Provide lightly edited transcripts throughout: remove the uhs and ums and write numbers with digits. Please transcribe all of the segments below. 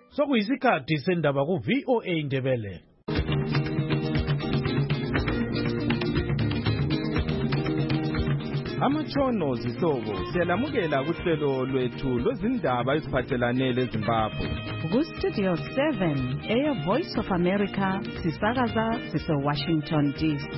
Sokuyisikhathi sendaba ku VOA Indebele. Amatshono zihlobo siyalamukela kuhlelo lwethu lwezindaba eziphathelane leZimbabwe. Ku-Studio 7 Air Voice of America sisakaza sise-Washington DC.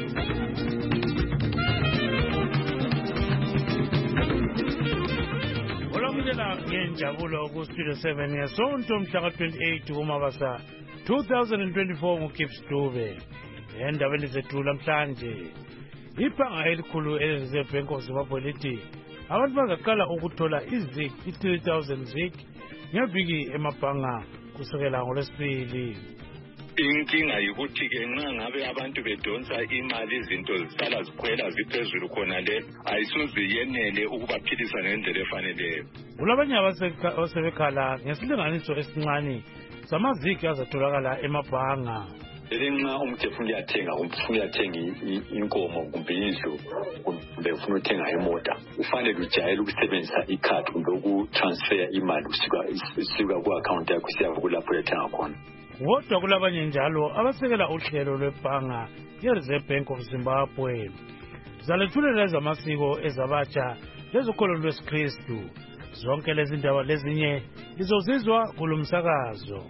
Olamukela ngenjabulo ku-Studio 7 ngesonto mhla ka-28 kuMabasa 2024 nguKips Dube. Endabeni zethu namhlanje ibhanga elikhulu eleReserve Bank of Zimbabwe lithi abantu bazaqala ukuthola iZig i-3,000 Zig ngeviki emabhanga kusukela ngoLwesibili. Inkinga yikuthi-ke nxa ngabe abantu bedonsa imali izinto zisala zikhwela ziphezulu khona le ayisuze yenele ukubaphilisa ngendlela efaneleyo. Kulabanye abasebekhala ngesilinganiso esincane samazigi azatholakala emabhanga. Nxa umuntu efuna uyathenga inkomo kumbe indlu kumbe ufuna uthenga imota ufanele ujayele ukusebenzisa ikhadi kumbe ukutransfer imali usuka ku-akhawunti yakho isiya kulapho uyathenga khona. Kodwa kulabanye njalo abasekela uhlelo lwebhanga ye-Reserve Bank of Zimbabwe. Zalethulela ezamasiko ezabatsha lezokholo lwesikristu. Zonke lezi ndaba lezinye lizozizwa kulo msakazo.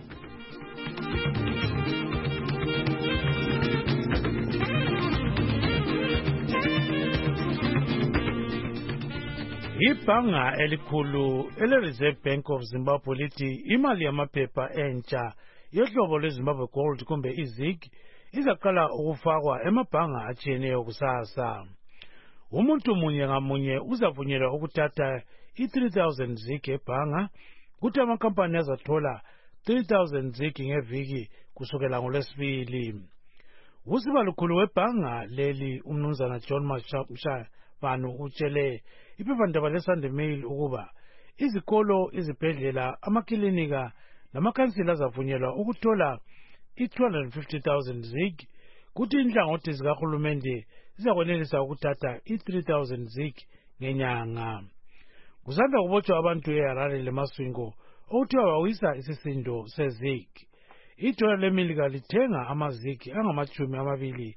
Ibhanga elikhulu ele-Reserve Bank of Zimbabwe lithi imali yamaphepha entsha yohlobo lweZimbabwe Gold kumbe iZig izaqala ukufakwa emabhanga atshiyeneyo kusasa. Umuntu munye ngamunye uzavunyelwa ukuthatha i-3,000 Zig ebhanga, kuthi amakampani azathola 3,000 Zig ngeviki kusukela ngoLwesibili. Usibalukhulu webhanga leli umnumzana John Mashabane utshele iphephandaba leSunday Mail ukuba izikolo, izibhedlela, amakilinika namakhansila azavunyelwa ukuthola i-250,000 Zig, kuthi inhlangothi zikahulumende zizakwenelisa ukuthatha i-3,000 Zig ngenyanga. Kusanda kubotshwa abantu eHarare leMasvingo okuthiwa bawisa isisindo seZig. Idola leMelika lithenga amazigi angama-20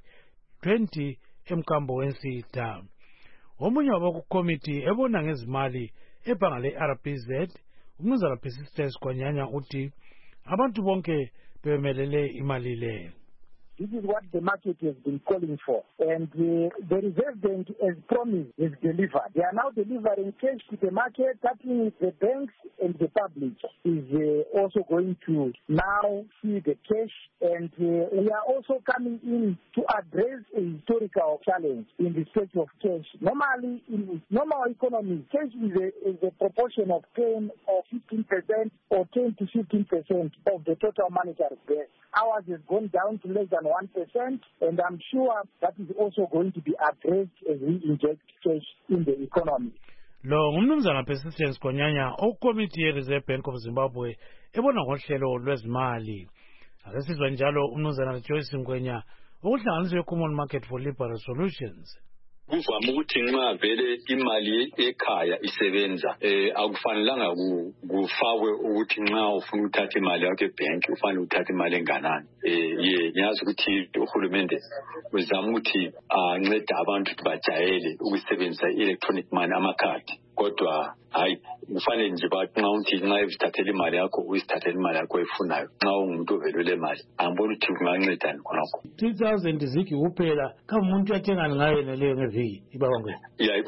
emkambo wensitha. Omunye wabakukomiti ebona ngezimali ebhanga le-RBZ, umnumzana Persistence Kwanyanya uthi abantu bonke bemelele imali le. This is what the market has been calling for. And the Reserve Bank, as promised, has delivered. They are now delivering cash to the market. That means the banks and the public is also going to now see the cash. And we are also coming in to address a historical challenge in the state of cash. Normally, in normal economies, cash is a proportion of 10 or 15% or 10 to 15% of the total monetary base. Ours has gone down to less than 1%, and I'm sure that is also going to be addressed as we inject cash in the economy. Lo ngumnumzana Persistence Kwanyanya okomiti ye-Reserve Bank of Zimbabwe ebona ngohlelo lwezimali. Akasizwa njalo umnumzana Joyce Ngwenya okuhlanganiswe Common Market for Liberal Solutions. Kuvama ukuthi nxa vele imali ekhaya isebenza akufanelanga kufakwe ukuthi nxa ufuna ukuthatha imali yakho ebhenki ufanele uthathe imali enganani. Ngiyazi ukuthi uhulumende uzama ukuthi ancede abantu ukuthi bajayele ukusebenzisa i-electronic money, amakhadi. Kodwa hayi kufanele nje bathi nxa uthi nxa uzithathela imali yakho uyisithathela imali yakho efunayo nxa ungumuntu ovelele imali angibona ukuthi kungancedani khonokho. 3,000 Zig kuphela kama umuntu yathengani ngayo naleyo ngeviki ibabangwe.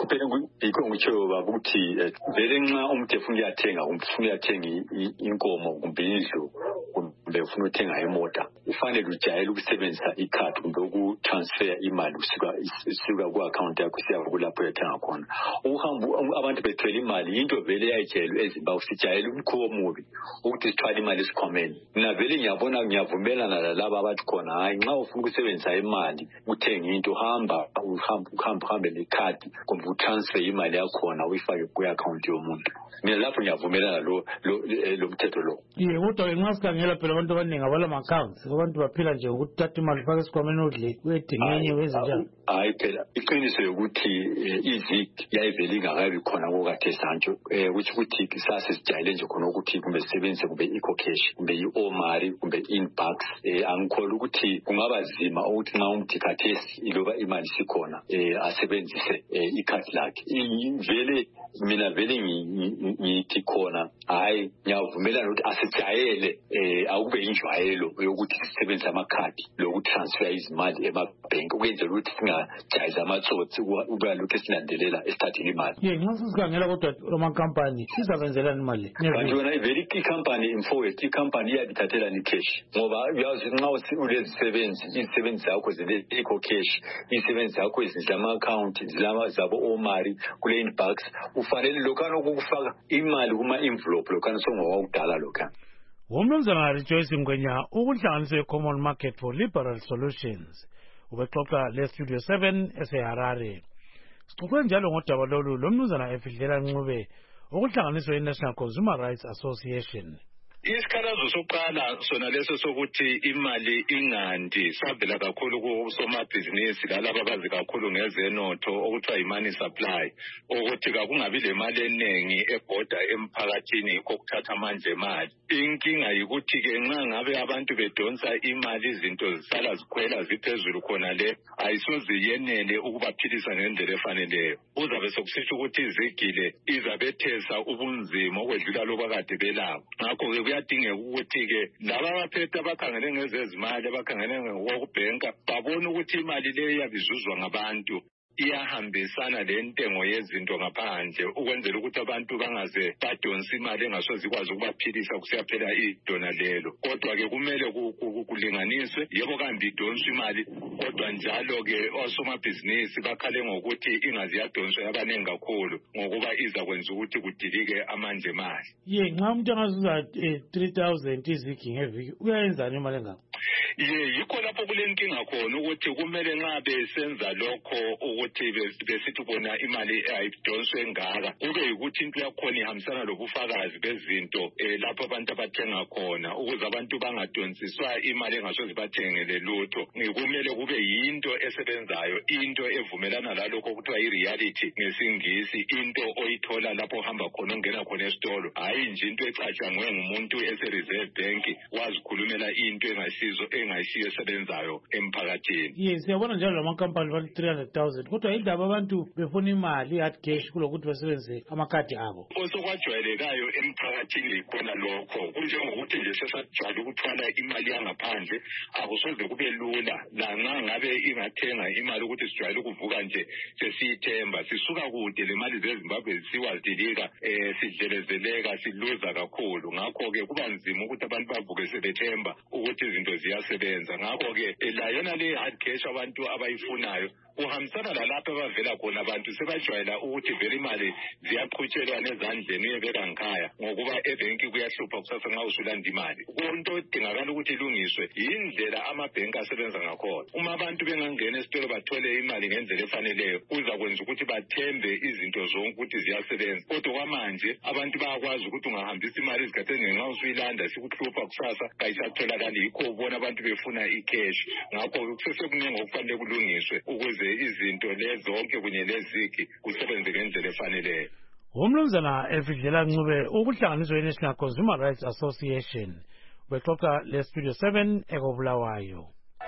Yikho ngitsho baba ukuthi vele nxa umuntu efuna uyathenga inkomo kumbe indlu kumbe ufuna uthenga imota ufanele ujayele ukusebenzisa ikhadi kumbe ukutransfer imali usuka ku-akhawunti yakho isiya kulapho uyathenga khona. Abantu bethwele imali into vele yayijayelwe eZimbabwe, sijayele umkhuba omubi ukuthi sithwale imali esikhwameni. Mina vele ngiyavumelana lalaba abathi khona hayi nxa ufuna ukusebenzisa imali uthenga into uhambe nekhadi kumbe utransfer imali yakhona uyifake ku-akhawunti yomuntu. Mina lapho ngiyavumelana lo mthetho lo. Kodwa nxa sikhangela phela abantu abaningi abalama-accounts abantu baphila nje ukuthatha imali ufake esikhwameni udle uyedinga enye wenze njani. Hayi phela iqiniso yokuthi izik yayivele ingakabi khona kokade santsho which ukuthi kusase sijayele nje khona ukuthi kumbe sisebenzise kumbe i-ecocash kumbe i-omari kumbe inbox angikholwa ukuthi kungaba zima ukuthi nxa umuntu khathesi iloba imali sikhona asebenzise ikhadi lakhe. Mina vele ngithi khona hayi ngiyavumelana ukuthi asijayele akube injwayelo yokuthi sisebenzise amakhadi lokuthi transfer izimali emabhenki ukwenzela ukuthi singajayeza amatsotsi ukuba lokhu silandelela esithathile imali. Nxa sikhangela kodwa amakhampani sizabenzelani imali? Kanti yona vele ikhampani infowest ikhampani iyabithathelani cash ngoba uyazi nxa ulezisebenzi izisebenzi zakho zile-ecocash izisebenzi zakho zama-account zabo omari kule inbox ufanele lokhana ukufaka imali kuma-envelope lokhana songowakudala lokhana. Umnumzana Rejoice Mgwenya ukuhlanganiswe Common Market for Liberal Solutions ubexoxa le-Studio 7 eseHarare. Sixoxe njalo ngodaba lolu lomnumzana Efidlela Ncube ukuhlanganiswe i-National Consumer Rights Association. Isikhalazo sokuqala sona leso sokuthi imali ingandi savela kakhulu kusomabhizinisi lalabo abazi kakhulu ngezenotho okuthiwa imani supply ukuthi kakungabi le mali eningi ebhoda emphakathini yikho kuthatha manje imali. Inkinga yikuthi-ke nxa ngabe abantu bedonsa imali izinto zisala zikhwela ziphezulu khona le ayisoze yenele ukubaphilisa ngendlela efaneleyo. Uzabe sokusisho ukuthi izigile izabethesa ubunzima okwedlula loba kade belabo. Ngakho-ke kuyadingeka ukuthi-ke laba abaphethe abakhangele ngezezimali abakhangele ngokubhenka babone ukuthi imali leyo iyabizuzwa ngabantu iyahambisana le ntengo yezinto ngaphandle ukwenzela ukuthi abantu bangaze badonsa imali engasoze ikwazi ukubaphilisa kusiyaphela idona lelo. Kodwa-ke kumele kulinganiswe yebo kambe idonswa imali kodwa njalo-ke osomabhizinisi bakhale ngokuthi ingaze yadonswa yabaningi kakhulu ngokuba izakwenza ukuthi kudilike amanje emali. Nxa umuntu angazuza 3,000 izigi ngeviki uyayenzani imali engako? Yikho lapho kule nkinga khona ukuthi kumele nxa besenza lokho ukuthi besithi bona imali ayidonswe ngaka kube yikuthi into yakhona ihambisana lobufakazi bezinto lapho abantu abathenga khona ukuze abantu bangadonsiswa imali engasoze bathengele lutho. Kumele kube yinto esebenzayo into evumelana lalokho okuthiwa i-reality ngesingisi into oyithola lapho ohamba khona ongena khona esitolo hayi nje into ecatshangwe ngumuntu ese-Reserve Bank wazikhulumela into engayisiyo esebenzayo emphakathini. Siyabona njalo lamakhampani bathi 300,000 kodwa indaba abantu befuna imali i-hard cash kulokuthi basebenzise amakhadi abo. Osokwajwayelekayo emphakathini khona lokho kunjengokuthi nje sesajwayele ukuthwala imali yangaphandle akusoze kube lula lanxa ngabe ingathenga imali ukuthi sijwayele ukuvuka nje sesiyithemba sisuka kude le mali zeZimbabwe siwazidilika sidlelezeleka siluza kakhulu. Ngakho-ke kuba nzima ukuthi abantu bavuke sebethemba ukuthi izinto ziyasebenza. Ngakho-ke la yona le hard cash abantu abayifunayo kuhambisana lalapho abavela khona abantu sebajwayela ukuthi vele imali ziyaqhutshelwa nezandleni uyebeka ngikhaya ngokuba ebhenki kuyahlupha kusasa nxa usulanda imali. Into edingakala ukuthi ilungiswe yindlela amabhenki asebenza ngakhona. Uma abantu bengangena esitolo bathole imali ngendlela efaneleyo kuzakwenza ukuthi bathembe izinto zonke ukuthi ziyasebenza. Kodwa kwamanje abantu bayakwazi ukuthi ungahambisa imali izikhatheni ngenxa usuyilanda sikuhlupha kusasa kayisatholakali yikho ubona abantu befuna i-cash. Ngakho kusesekuningi okufanele kulungiswe ukuze izinto lezonke kunye lezigi kusebenze ngendlela efaneleyo. Umnumzana Efidlela Ncube ukuhlanganiswe i-National Consumer Rights Association bexoxa le-Studio 7 ekobulawayo.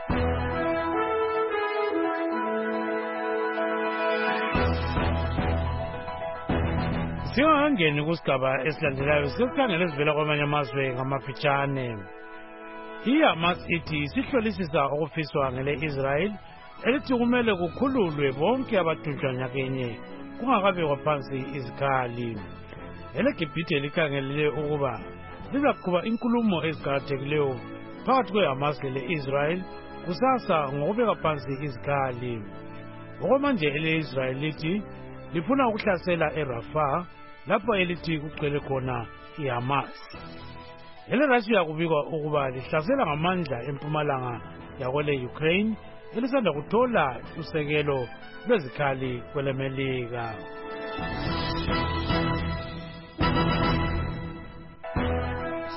Singangeni kusigaba esilandelayo sesikhangele esivela kwamanye amazwe ngamafitshane. I-Hamas ithi sihlolisisa okufiswa ngele-Israel elithi kumele kukhululwe bonke abathunjwa nyakenye kungakabekwa phansi izikhali. EleGibhithe likhangelele ukuba lizaqhuba inkulumo eziqakathekileyo phakathi kwe-Hamas lele-Israel kusasa ngokubeka phansi izikhali. Okwamanje ele-Israel lithi lifuna ukuhlasela eRafah lapho elithi kugcwele khona i-Hamas. EleRussia kubikwa ukuba lihlasela ngamandla empumalanga yakwele-Ukraine elisanda kuthola usekelo lwezikhali kweleMelika.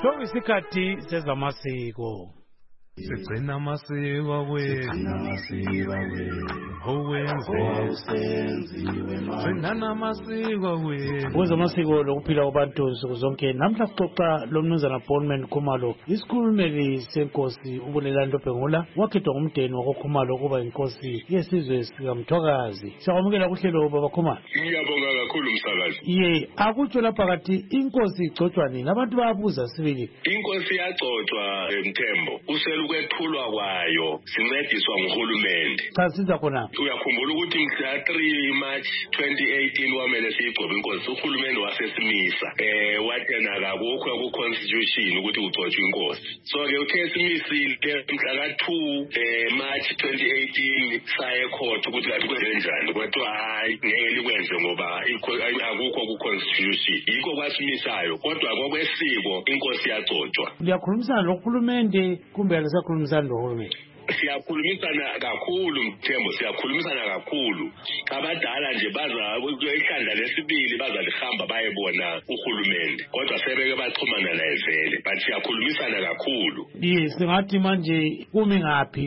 Sokuyisikhathi sezamasiko. Sigcina amasiko wethu owenziwe gcina amasiko wethu Kwezamasiko lokuphila kwabantu nsuku zonke. Namhla sixoxa lomnumzana Bondman Khumalo, isikhulumeli senkosi uBulelani Lobhengula, wakhethwa ngumndeni wakoKhumalo ukuba inkosi yesizwe sikaMthwakazi. Siyakwamukela kuhlelo baba Khumalo. Ngiyabonga kakhulu msakazi. Ye, akutsho lapha kathi inkosi igcotshwa nini? Abantu bayabuza sibili. Inkosi yagcotshwa Mthembo. Ukwethulwa kwayo sincediswa nguhulumende. Cha siza khona. Uyakhumbula ukuthi mhla 3 March 2018 wamele siyigcobe inkosi uhulumende wasesimisa. Wathena akukho ku-constitution ukuthi ugcotshwe inkosi. So ke uthe simisile mhla ka 2 March 2018 saye court ukuthi kanti kwenze njani. Kodwa hayi ngeke likwenze ngoba akukho ku-constitution. Yikho kwasimisayo. Kodwa ngokwesiko inkosi yagcotshwa. Liyakhulumisana nohulumende kumbe alisakhulumisana nohulumende? Siyakhulumisana kakhulu Mthembo, siyakhulumisana kakhulu. Abadala nje baza ihlandla lesibili bazalihamba bayebona uhulumende. Kodwa sebeke baxhumana naye vele. But siyakhulumisana kakhulu. Yes, singathi manje kumi ngaphi?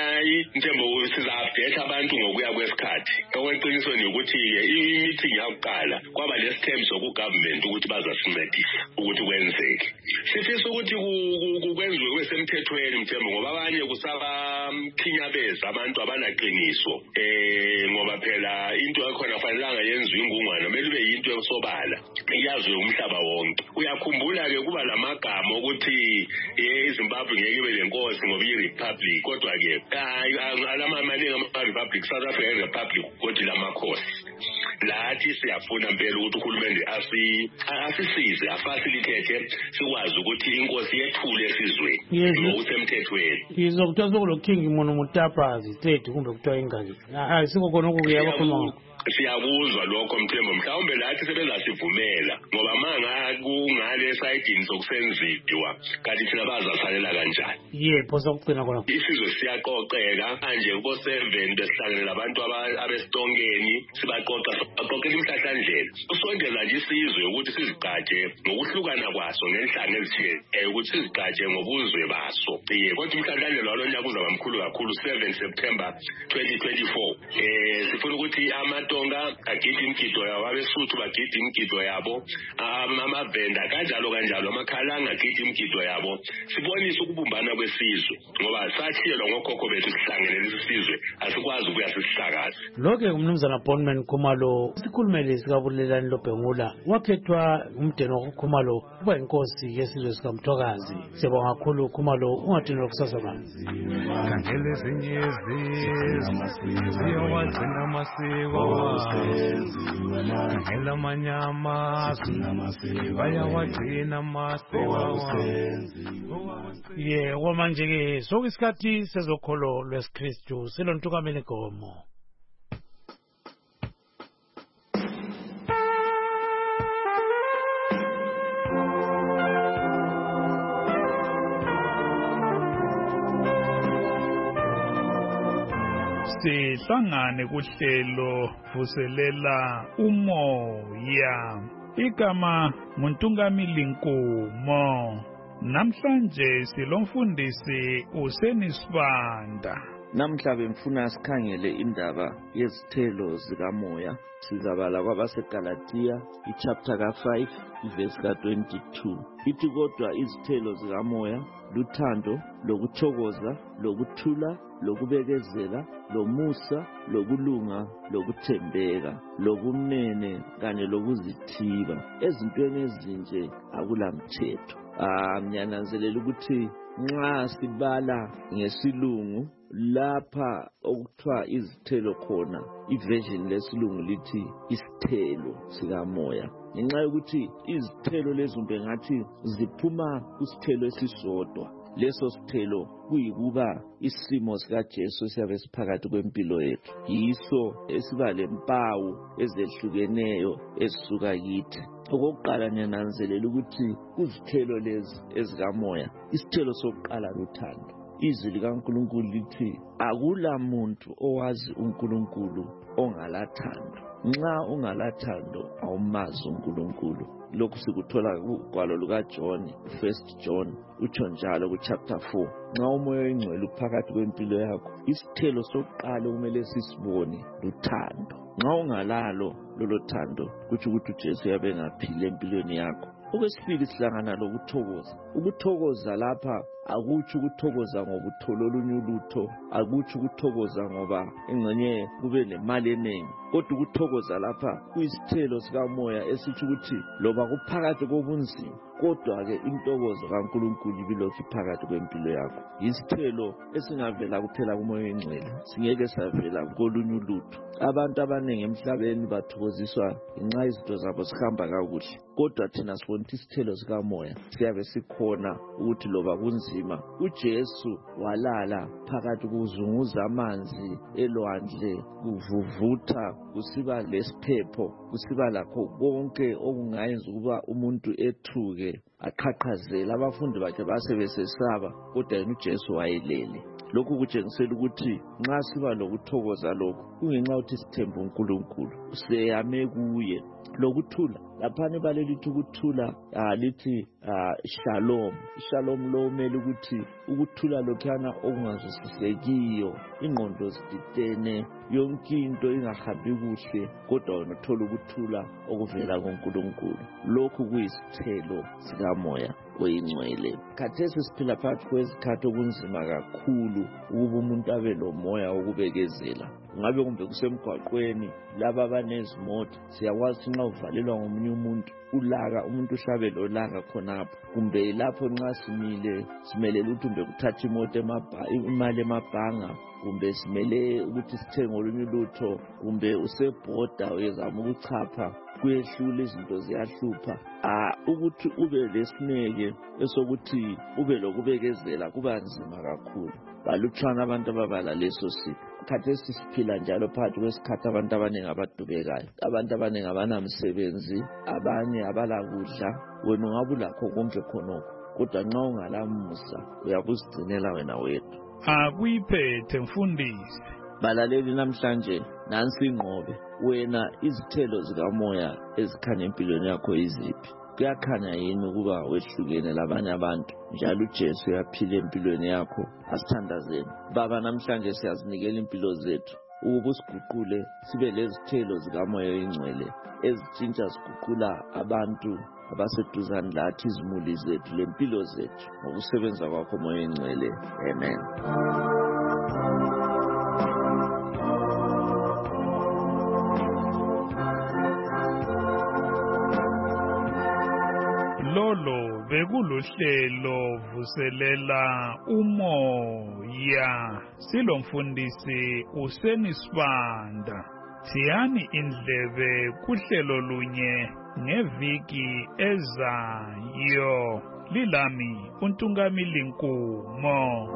Mthembo siza-update abantu ngokuya kwesikhathi. Okweqiniso ni ukuthi i-meeting yakuqala kwaba lesithembu soku-government ukuthi bazasincedisa ukuthi kwenzeke. Sifisa ukuthi kwenziwe kwesemthethweni Mthembo ngoba abanye kusabakhinyabeza abantu abanaqiniso. Ngoba phela into yakhona kufanelanga yenziwe ingungwana, kumele ibe yinto yosobala iyaziwe umhlaba wonke. Uyakhumbula-ke kuba lamagama ukuthi iZimbabwe ngeke ibe lenkosi ngoba iyi-republic, kodwa-ke maningi ama-republic, South Africa i-republic kodwa lamakhosi. Lathi siyafuna mpela ukuthi uhulumende asisize afacilitate sikwazi ukuthi inkosi yethule esizweni ngokusemthethweni. Yizokuthiwa sokulo king mono mutapazi state kumbe kuthiwa ingazi. Ayisikho khona okuyakhuluma ngakho. Siyakuzwa lokho Mthembo, mhlawumbe lathi sebezasivumela ngoba manga kungale esayidini sokusenziwa kanti thina bazasalela kanjani. Yebo sokugcina khona. Isizwe siyaqoqeka manje kubo-7 besihlanganela abantu abesitongeni sibaqoqela imhlahlandlela. Usondeza nje isizwe ukuthi sizigcaje ngokuhlukana kwaso ngenhlanga ezithile ukuthi sizigcaje ngobuzwe baso. Kodwa imhlahlandlela walonyaka uzaba mkhulu kakhulu 7 September 2024. Sifuna ukuthi amatonga agide imgido yabo, abeSuthu bagide imgido yabo, amavenda kanjalo amakhalanga agide imgido yabo. Sibonise ukubumbana kwesizwe ngoba sathiyelwa ngokhokho bethu sihlangene lesi sizwe asikwazi ukuya sisihlakaze. Lokho umnumzana Bondman Khumalo, isikhulumeli sikaBulelani Lobhengula, wakhethwa umndeni wakoKhumalo kuba inkosi yesizwe sikaMthwakazi. Siyabonga kakhulu Khumalo, ungadinwa kusasa manzi. Kangele ezinye izizwe ziyowagcina amasiko kangela amanyama bayawagcina amasiko. Ye kwamanje-ke sokuyisikhathi sezokholo lwesikristu silontukameni gomo. Sihlangane kuhlelo vuselela umoya. Igama nguNtungamili Nkumo. Namhlanje silomfundisi uSenisibanda. Namhla bemfuna sikhangele indaba yezithelo zikamoya. Sizabala kwabaseGalatia ichapter ka5 verse ka22. Ithi kodwa izithelo zikamoya luthando, lokuthokoza, lokuthula, lokubekezela, lomusa, lokulunga, lokuthembeka, lobumnene kanye lokuzithiba. Ezintweni ezinje akulamthetho. Ngiyananzelela ukuthi nxa sibala ngesilungu lapha okuthiwa izithelo khona, iversion lesilungu lithi isithelo sikamoya. Ngenxa yokuthi izithelo lezi ngathi ziphuma kusithelo esisodwa. Leso sithelo kuyikuba isimo sikaJesu siyabe siphakathi kwempilo yethu. Yiso esiba lempawu ezehlukeneyo ezisuka kithi. Okokuqala ngiyananzelela ukuthi kuzithelo lezi ezikamoya, isithelo sokuqala luthando. Izwi likaNkulunkulu lithi akula muntu owazi uNkulunkulu ongalathando. nxa ungalathando awumazi uNkulunkulu. Lokhu sikuthola kugwalo lukaJohn, 1 John, utsho njalo kuchapter 4. Nxa umoya oyingcwele uphakathi kwempilo yakho, isithelo sokuqala kumele sisibone luthando. Nxa ungalalo lolo thando, kutsho ukuthi uJesu uyabe engaphili empilweni yakho. Okwesibili sihlangana lokuthokoza. Ukuthokoza lapha akutsho ukuthokoza ngoba uthola olunye ulutho, akutsho ukuthokoza ngoba engxenye kube nemali eningi, kodwa ukuthokoza lapha kuyisithelo sikamoya esitsho ukuthi loba kuphakathi kobunzima, kodwa-ke intokozo kaNkulunkulu ibilokhu iphakathi kwempilo yakho. Yisithelo esingavela kuphela kumoya oyingcwele, singeke savela kolunye ulutho. Abantu abaningi emhlabeni bathokoziswa ngenxa izinto zabo zihamba kakuhle, kodwa thina sibona isithelo sikamoya siyabe sikhona ukuthi loba kunzima, uJesu walala phakathi kuzunguza amanzi elwandle, kuvuvutha, kusiba lesiphepho, kusiba lakho konke okungayenza ukuba umuntu ethuke, aqhaqhazela. Abafundi bakhe basebesesaba, kodwa yena uJesu wayelele. Lokhu kutshengisela ukuthi nxa siba lokuthokoza lokhu, kungenxa ukuthi sithemba uNkulunkulu, seyame kuye. Lokuthula, laphana balelithi ukuthula lithi shalom. Shalom lo umele ukuthi ukuthula lokhana okungazwisisekiyo, ingqondo zididene, yonke into ingahambi kuhle, kodwa wena uthola ukuthula okuvela kuNkulunkulu. Lokhu kuyisithelo sikamoya oyingcwele. Khathesi siphila phakathi kwezikhathi okunzima kakhulu ukuba umuntu abe lomoya wokubekezela. Ngabe kumbe kusemgwaqweni laba abanezimoto, siyakwazi nxa uvalelwa ngomunye umuntu ulaka, umuntu ushabe lolaka khonapho, kumbe lapho nxa simelele ukuthi kumbe kuthatha imoto imali emabhanga, kumbe simele ukuthi sithenge olunye ulutho, kumbe usebhoda uyezama ukuchapha, kuyehlula izinto ziyahlupha. Ukuthi ube lesineke esokuthi ube lokubekezela kuba nzima kakhulu. Balutshwana abantu ababala leso sipho. Khathesi siphila njalo phakathi kwesikhathi abantu abaningi abadubekayo, abantu abaningi abanamsebenzi, abanye abalakudla. Wena ungabe ulakho konke khonokho, kodwa nxa ungalamusa uyakuzigcinela wena wedwa. Akuyiphethe mfundisi. Balaleli namhlanje nansi ingqobe. Wena izithelo zikamoya ezikhanya empilweni yakho iziphi? Kuyakhanya yini ukuba wehlukene labanye abantu njalo uJesu uyaphila empilweni yakho? Asithandazeni Baba, namhlanje siyazinikela impilo zethu ukuba usiguqule sibe lezithelo zikamoya oyingcwele ezitshintsha ziguqula abantu abaseduzane lathi, izimuli zethu, lempilo zethu, ngokusebenza kwakho moya oyingcwele. Amen. Lolo bekuluhlelo vuselela umoya. Silomfundisi uSenisibanda. Siyani indlebe kuhlelo lunye ngeviki ezayo. Lilami uNtungamili Nkumo.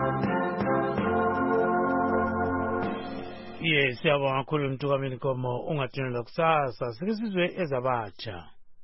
Siyabonga kakhulu uNtungamili Nkumo. Ungathini kusasa sike sizwe ezabatsha.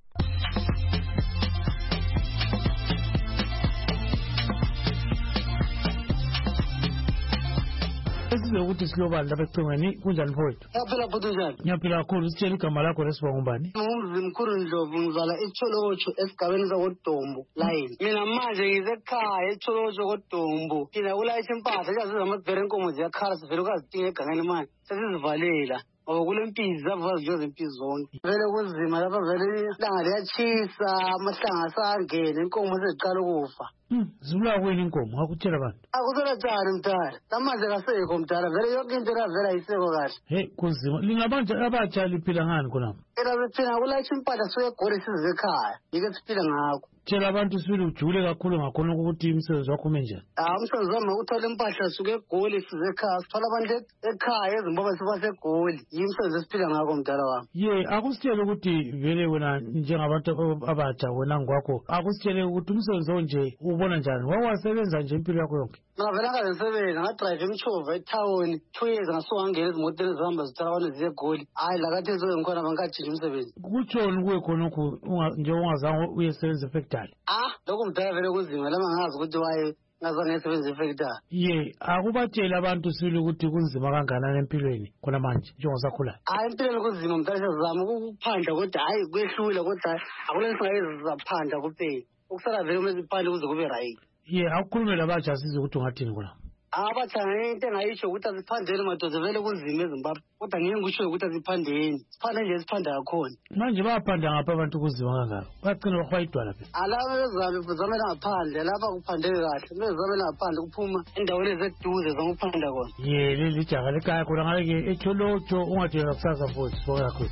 Sizwe ukuthi silobani lapha ecingweni, kunjani mfowethu? Yaphela futhi njani? Ngiyaphila kakhulu. Sitshela igama lakho lesibonga ngubani? Ngumzimkhulu Ndlovu, ngizala eTsholotsho esigabeni sakoDombo line. Mina manje ngisekhaya eTsholotsho koDombo. Thina kulayisha impahla njengaziza amabhere enkomo ziyakhala, sivele ukazidinga egangeni manje sesizivalela. Ngoba kule mpizi zavazi nje zempizi zonke. Vele kuzima lapha, vele ilanga liyatshisa, amahlanga asangene, inkomo seziqala ukufa. Zibulawa kweni inkomo, ngakutshela abantu. Akuselatshani mdala, namanje kasekho mdala, vele yonke into vele ayisekho kahle. Kunzima. Lingabanje abatsha liphila ngani khonapho? Thina kulayisha impahla suke eGoli size ekhaya, yike siphila ngakho. Tshela abantu sibili ujule kakhulu ngakhona ukuthi umsebenzi wakho ume njani. Umsebenzi wami ukuthola impahla suke eGoli size ekhaya, sithola abantu ekhaya eZimbabwe sibase eGoli. Yimsebenzi esiphila ngakho mdala wami. Akusitshele ukuthi vele wena njengabantu abatsha wena ngokwakho, akusitshele ukuthi umsebenzi onje ubona njani? Wawasebenza nje impilo yakho yonke? Ngavela ngazisebenza, ngadrive imchova ethawuni 2 years ngasungangena ezimotweni ezihamba zithwala abantu ziye eGoli. Hayi lakathesi ngikhona bangikajinja umsebenzi. Kutshoni kuwe khonokho nje ungazange uyesebenza efactory? Lokhu mdala vele kuzima, lama ngazi ukuthi ngazange ngisebenzise ifactor. Ye, akubatshela abantu sile ukuthi kunzima kangakanani empilweni khona manje njengosakhula. Hayi empilweni kunzima mntana sizama ukuphandla kodwa hayi kwehlula kodwa akulento engayizaphandla kuphela. Ukusala vele kumele siphande kuze kube right. Ye, awukhulume labatsha asize ukuthi ungathini khona. Abathanga into engayisho ukuthi asiphandele madoda vele kunzima eZimbabwe kodwa ngeke ngisho ukuthi asiphandeni siphande nje siphanda kakhona manje bayaphanda ngapha abantu kunzima kangaka bagcina bahwayidwa lapha alaba bezamela ngaphandle lapha kuphandeke kahle bezamela ngaphandle kuphuma endaweni ezeduze zonguphanda khona leli jaha lekhaya khona ngake eTholotsho ungadinga kusasa futhi so yakho.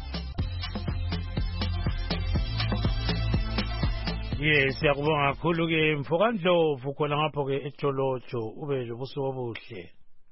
Siyakubonga kakhulu ke Mfokandlovu khona ngapho ke eTholotsho ube lobusuku obuhle.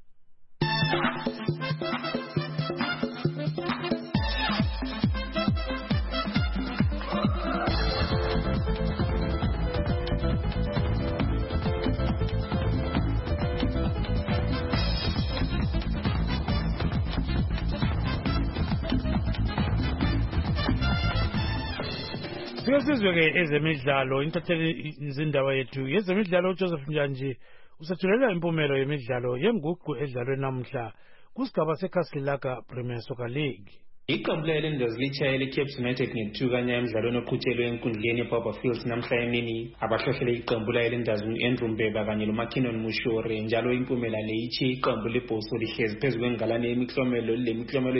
Sizwe-ke ezemidlalo intatheli izindaba yethu yezemidlalo uJoseph Njanji usethulela impumelo yemidlalo yenguqu edlalwe namuhla kusigaba seKasilaka Premier Soccer League. Iqembu le-Islanders litshayele iCape United nge-2 kanye emidlalweni oqhutshelwe enkundleni eBarberfield namhla emini. Abahlohlele iqembu le-Islanders u-Andrew Mbeba kanye loMakinon Mushore njalo impumela le ithi iqembu leBoso lihlezi phezu kwengalane yemiklomelo lemiklomelo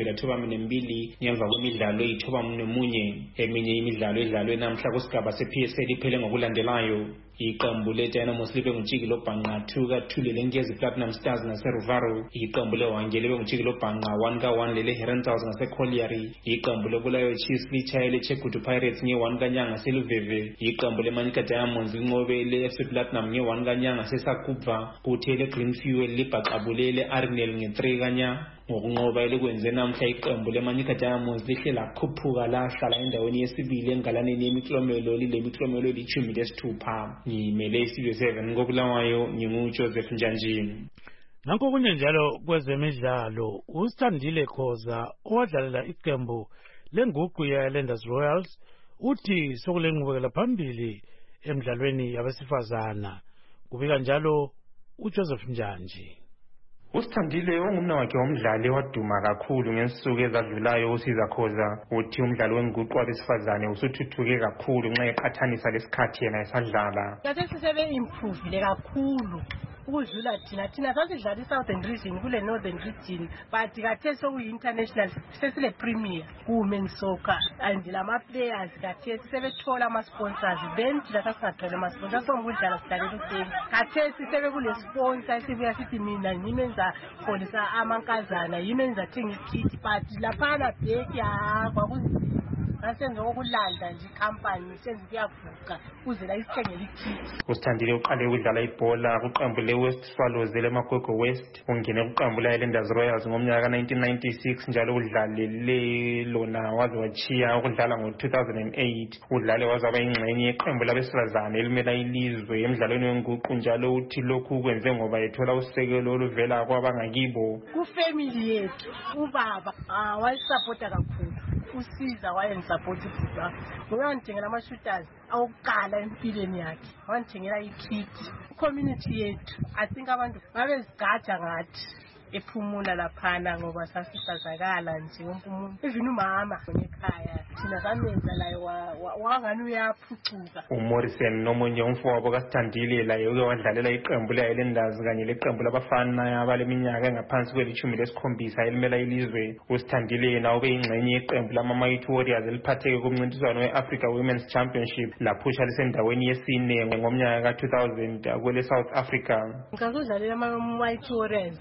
eli-12 ngemva kwemidlalo eyi-91. Eminye imidlalo edlalwe namhla kusigaba se-PSL iphele ngokulandelayo. Iqembu le-Dynamos libe ngutshiki lobhanqa 2-2 lelenkezi Platinum Stars ngaseRuvaro. Iqembu le-Hwange libe ngutshiki lobhanqa 1-1 lele-Herentals ngaseColliery. Iqembu le-Bulawayo Chiefs litshayele eChegutu Pirates nge-1 kanyanga ngaseLuveve. Iqembu le-Manica Diamonds linqobe le-FC Platinum nge-1 kanyanga ngaseSakubva. Kuthi ele-Green Fuel libhaqabule le-Arnel nge-3 kanyanga. Ngokunqoba elikwenze namhla iqembu le-Manica Diamonds lihle lakhuphuka lahlala endaweni yesibili engalaneni yemiklomelo lilemiklomelo eli-16. Ngimele isizwe 7 koBulawayo nginguJoseph Njanji. Nanko kunye njalo kwezemidlalo uSithandile Khoza owadlalela iqembu lenguqu ye-Islanders Royals uthi sokulenqubekela phambili emidlalweni yabesifazana kubika njalo uJoseph Njanji. uSithandile ongumna wakhe womdlali waduma kakhulu ngensuku ezadlulayo uSiza Khoza uthi umdlalo wenguqu wabesifazane usuthuthuke kakhulu nxa eqhathanisa lesikhathi yena esadlala. Kathesi sebe-improve kakhulu ukudlula thina sasidlala i-Southern Region kule Northern Region but kathesi sokuyi-international sesile premier ku-women soccer and lama-players kathesi sebethola ama-sponsors then thina sasingatholi ama-sponsors songukudlala sidlalela useni kathesi sebekule-sponsor sibuya sithi mina yimenza kholisa amankazana yimenza thenga ikhithi but laphana bheki kwakunzima ngasenze okulanda nje ikhampani senze kuyaguqa kuze la isithengele ikhithi. uSithandile uqale ukudlala ibhola kuqembu le-West Swallows leMagogo West ungene kuqembu le-Islanders Royals ngomnyaka ka-1996 njalo udlalele lona waze wachiya ukudlala ngo-2008 udlale waze waba yingxenye yeqembu labesifazane elimela ilizwe emidlalweni wenguqu njalo uthi lokhu kwenze ngoba ethola usekelo oluvela kwabangakibo. Kufamily yethu ubaba wayisapota kakhulu uSiza wayengisapota ibhuda ngiyangithengela ama-shooters awukuqala empilweni yakhe wangithengela ikhithi. Community yethu I think abantu babezigada ngathi ephumula laphana ngoba sasisazakala nje wonke umuntu even umama ngekhaya thina samenza laye wangani uyaphucuka. uMorrison nomunye umfowabo kaSithandile laye uke wadlalela iqembu le-Islanders kanye leqembu labafana abaleminyaka engaphansi kweli-17 elimela ilizwe. uSithandile yena ube yingxenye yeqembu lama-Mighty Warriors eliphatheke kumncintiswano we-Africa Women's Championship laphusha lisendaweni yesine ngomnyaka ka-2000 kwele-South Africa. Ngakudlalela ama-Mighty Warriors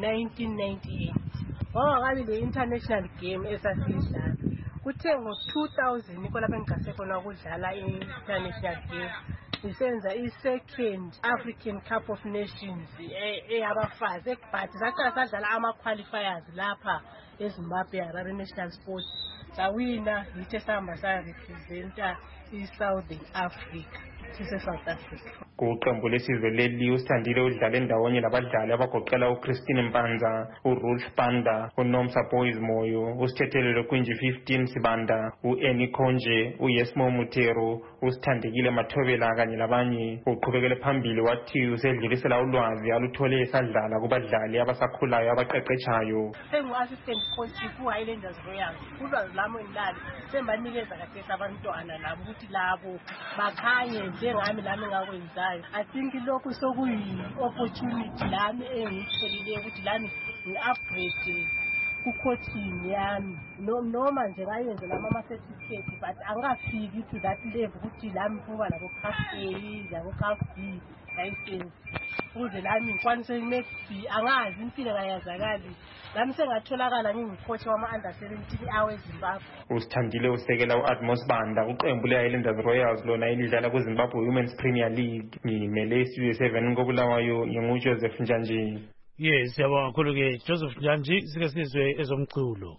ngo-1998 wawakabi le-international game esasiyidlala kuthe ngo-2000 ikho lapho engingasekhona ukudlala i-international game isenza i-second African Cup of Nations eyabafazi but saqala sadlala ama-qualifiers lapha eZimbabwe Harare National Sports sawina yithe sahamba sarepresenta i-Southern Africa sise-South Africa. Kuqembu lesizwe leli uSithandile udlale ndawonye labadlali abagoqela uChristine Mpanza, uRuth Panda, uNomsa Boys Moyo, uSithethelelo Kwinji 15 Sibanda, uAnnie Khonje, uYesmo Mutero, uSithandekile Mathobela kanye labanye. Uqhubekele phambili wathi usedlulisela ulwazi aluthole esadlala kubadlali abasakhulayo abaqeqetshayo. Sengu-assistant coach ku-Highlanders Royals. Ulwazi lami engilalo sembanikeza kahle abantwana labo ukuthi labo bakhanye njengami lami engakwenzayo. I think lokhu sokuyi-opportunity lami engiyitholileyo ukuthi lami ngi-upgrade ku-coaching yami. Noma nje ngayenze lama ama-certificate but angafiki to that level ukuthi lami kuba labo-Class A, labo-Class B license. Ukuze lami ngikwanise next angazi impilo ngayazakali. Lami sengatholakala ngingucoach wama-under 17 aweZimbabwe. uSithandile usekela u-Atmos Banda uqembu le-Highlanders Royals lona elidlala kwiZimbabwe Women's Premier League. Ngimele iStudio 7 koBulawayo nginguJoseph Njanji. Yes, siyabonga kakhulu-ke Joseph Njanji. Sike sizwe ezomculo.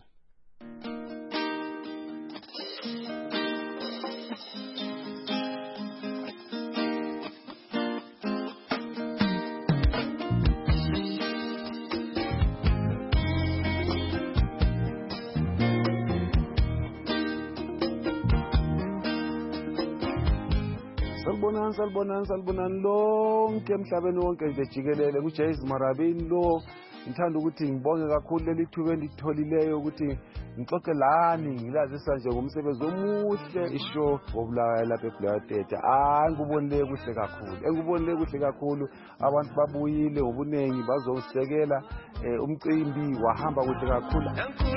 Salibonani lonke emhlabeni wonke nje jikelele kuJames Marabini lo. Ngithanda ukuthi ngibonge kakhulu leli thuba enditholileyo ukuthi ngixoxe lani ngilazisa nje ngomsebenzi omuhle ishow wobulawayo lapha eBloodteta. Engubonile kuhle kakhulu abantu babuyile ngobunengi bazosisekela umcimbi wahamba kuhle kakhulu.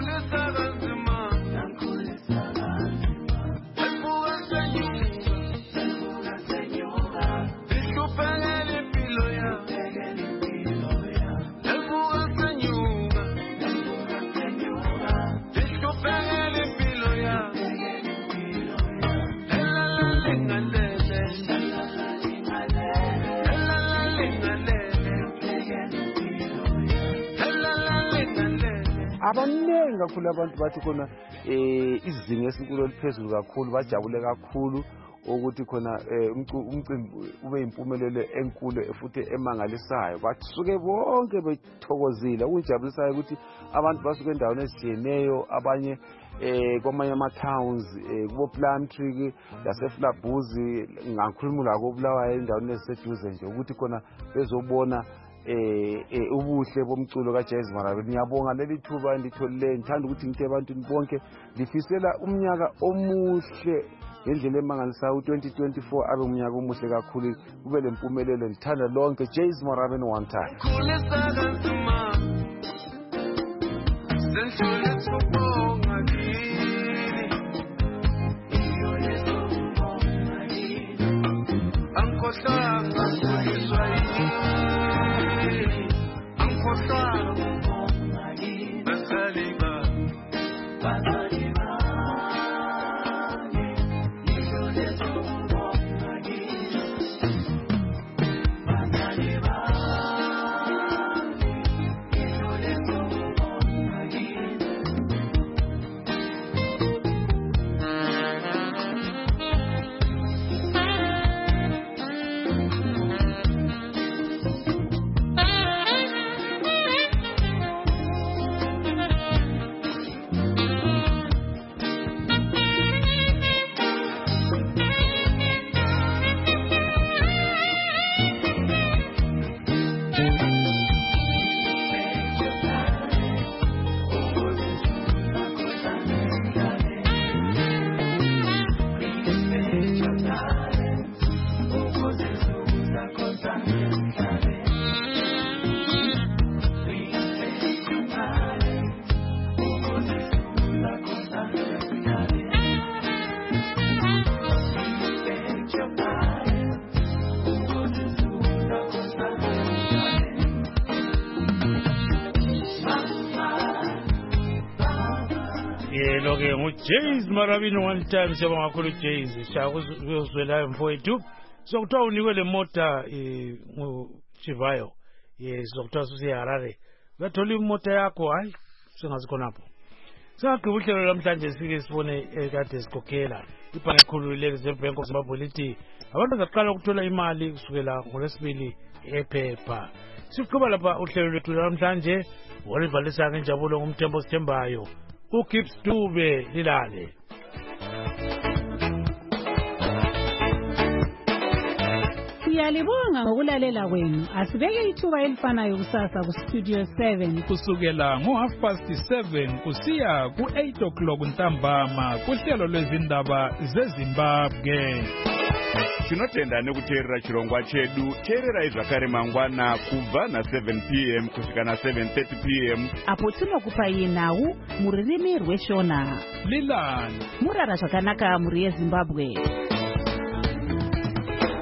Abaningi kakhulu abantu bathi khona izinga esinkulu eliphezulu kakhulu bajabule kakhulu ukuthi khona umcimbi ube impumelelo enkulu futhi emangalisayo. Basuke bonke bethokozile. Ukujabulisayo ukuthi abantu basuke endaweni ezitshiyeneyo, abanye kwamanye ama-towns kubo Plumtree laseFlabuzi, ngakhuluma lako Bulawayo endaweni eziseduze nje ukuthi khona bezobona ubuhle bomculo kaJames Marabini. Ngiyabonga leli thuba enditholileyo. Ngithanda ukuthi ngithi ebantwini bonke lifisela umnyaka omuhle ngendlela emangalisayo. U-2024 abe umnyaka omuhle kakhulu, kube lempumelelo. Ngithanda lonke James Marabini one time. Lo-ke nguJames Marabini one time. Siyabonga kakhulu James. Shakuzwelayo mfowethu. Sokuthiwa unikwe le mota nguChivayo. Sokuthiwa suseHarare. Uyathola imota yakho, hayi singazi khonapho. Singagqiba uhlelo namhlanje sike sibone kade sikhokhela ibhange elikhulu leReserve Bank of Zimbabwe lithi abantu bazaqala ukuthola imali kusukela ngoLwesibili ephepha. Siqhuba lapha uhlelo lwethu namhlanje olivalisa ngenjabulo ngumthembo sithembayo uGibbs Dube lilale. Siyalibonga ngokulalela kwenu. Asibeke ithuba elifanayo kusasa kuStudio 7 kusukela ngo7:30 kusiya ku8 ntambama kuhlelo lwezindaba zeZimbabwe. Tinotenda nekuteerera chirongwa chedu. Teererai zvakare mangwana kubva na7 p.m. kusvika na7:30 p.m. apo tinokupai nhau mururimi rweShona. Lilani murara zvakanaka muri yeZimbabwe.